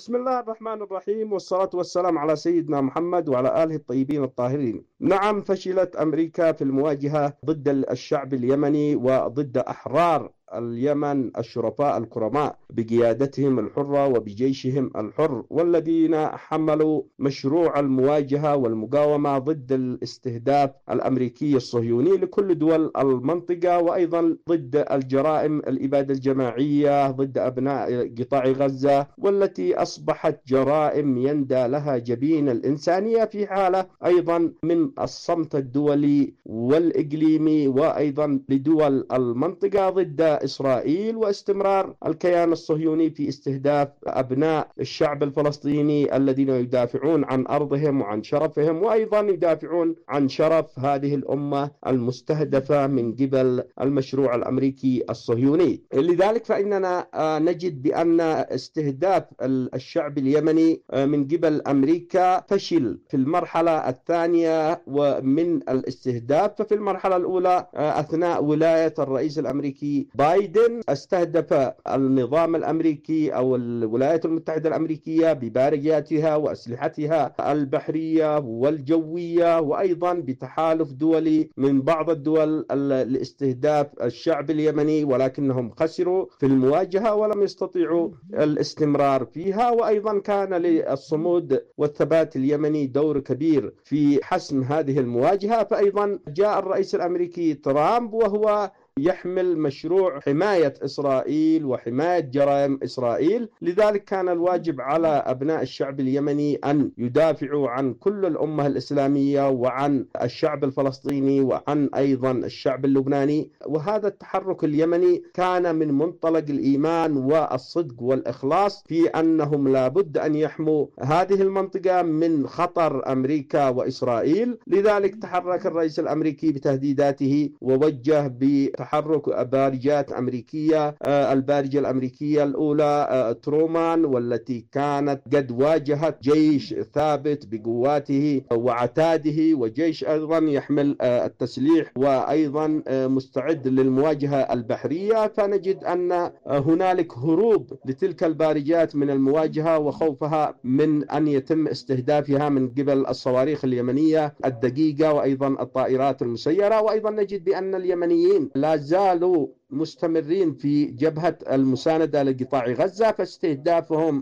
بسم الله الرحمن الرحيم، والصلاة والسلام على سيدنا محمد وعلى آله الطيبين الطاهرين. نعم، فشلت أمريكا في المواجهة ضد الشعب اليمني وضد أحرار اليمن الشرفاء الكرماء بقيادتهم الحرة وبجيشهم الحر، والذين حملوا مشروع المواجهة والمقاومة ضد الاستهداف الأمريكي الصهيوني لكل دول المنطقة، وأيضا ضد الجرائم الإبادة الجماعية ضد أبناء قطاع غزة، والتي أصبحت جرائم يندى لها جبين الإنسانية في حالة أيضا من الصمت الدولي والإقليمي وأيضا لدول المنطقة ضد إسرائيل واستمرار الكيان الصهيوني في استهداف أبناء الشعب الفلسطيني الذين يدافعون عن أرضهم وعن شرفهم، وأيضا يدافعون عن شرف هذه الأمة المستهدفة من قبل المشروع الأمريكي الصهيوني. لذلك فإننا نجد بأن استهداف الشعب اليمني من قبل أمريكا فشل في المرحلة الثانية ومن الاستهداف. ففي المرحلة الأولى أثناء ولاية الرئيس الأمريكي بايدن استهدف النظام الأمريكي أو الولايات المتحدة الأمريكية ببارجاتها وأسلحتها البحرية والجوية، وأيضا بتحالف دولي من بعض الدول لاستهداف الشعب اليمني، ولكنهم خسروا في المواجهة ولم يستطيعوا الاستمرار فيها. وأيضا كان للصمود والثبات اليمني دور كبير في حسم هذه المواجهة. فأيضا جاء الرئيس الأمريكي ترامب وهو يحمل مشروع حماية إسرائيل وحماية جرائم إسرائيل، لذلك كان الواجب على أبناء الشعب اليمني أن يدافعوا عن كل الأمة الإسلامية وعن الشعب الفلسطيني وعن أيضا الشعب اللبناني. وهذا التحرك اليمني كان من منطلق الإيمان والصدق والإخلاص في أنهم لابد أن يحموا هذه المنطقة من خطر أمريكا وإسرائيل. لذلك تحرك الرئيس الأمريكي بتهديداته ووجه بتحرك بارجات أمريكية. البارجة الأمريكية الأولى ترومان، والتي كانت قد واجهت جيش ثابت بقواته وعتاده، وجيش أيضا يحمل التسليح وأيضا مستعد للمواجهة البحرية. فنجد أن هنالك هروب لتلك البارجات من المواجهة وخوفها من أن يتم استهدافها من قبل الصواريخ اليمنية الدقيقة وأيضا الطائرات المسيرة. وأيضا نجد بأن اليمنيين لا زالوا مستمرين في جبهة المساندة لقطاع غزة، فاستهدافهم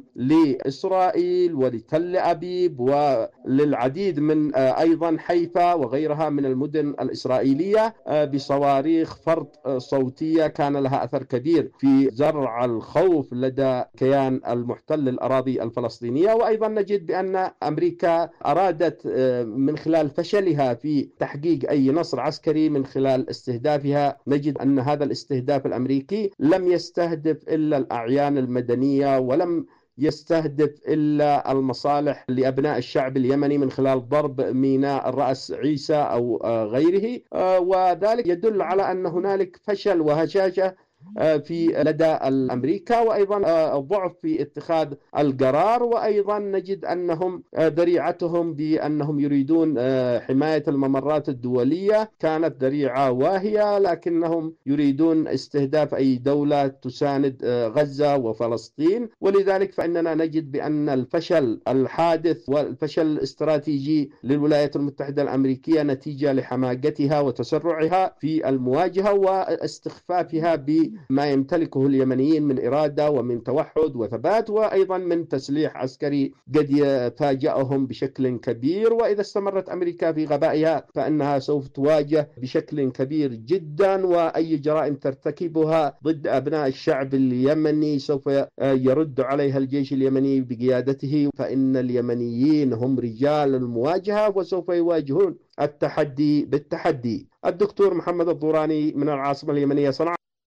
لإسرائيل ولتل أبيب وللعديد من أيضا حيفا وغيرها من المدن الإسرائيلية بصواريخ فرط صوتية كان لها أثر كبير في زرع الخوف لدى كيان المحتل الأراضي الفلسطينية. وأيضا نجد بأن أمريكا أرادت من خلال فشلها في تحقيق أي نصر عسكري من خلال استهدافها، نجد أن هذا الاستهداف الأمريكي لم يستهدف إلا الأعيان المدنية ولم يستهدف إلا المصالح لأبناء الشعب اليمني من خلال ضرب ميناء الرأس عيسى أو غيره. وذلك يدل على أن هنالك فشل وهشاشة في لدى الأمريكا، وأيضا ضعف في اتخاذ القرار. وأيضا نجد أنهم ذريعتهم بأنهم يريدون حماية الممرات الدولية كانت ذريعة واهية، لكنهم يريدون استهداف أي دولة تساند غزة وفلسطين. ولذلك فإننا نجد بأن الفشل الحادث والفشل الاستراتيجي للولايات المتحدة الأمريكية نتيجة لحماقتها وتسرعها في المواجهة واستخفافها ما يمتلكه اليمنيين من إرادة ومن توحد وثبات، وأيضا من تسليح عسكري قد يفاجئهم بشكل كبير. وإذا استمرت أمريكا في غبائها فإنها سوف تواجه بشكل كبير جدا، وأي جرائم ترتكبها ضد أبناء الشعب اليمني سوف يرد عليها الجيش اليمني بقيادته. فإن اليمنيين هم رجال المواجهة وسوف يواجهون التحدي بالتحدي. الدكتور محمد الضوراني من العاصمة اليمنية صنعاء.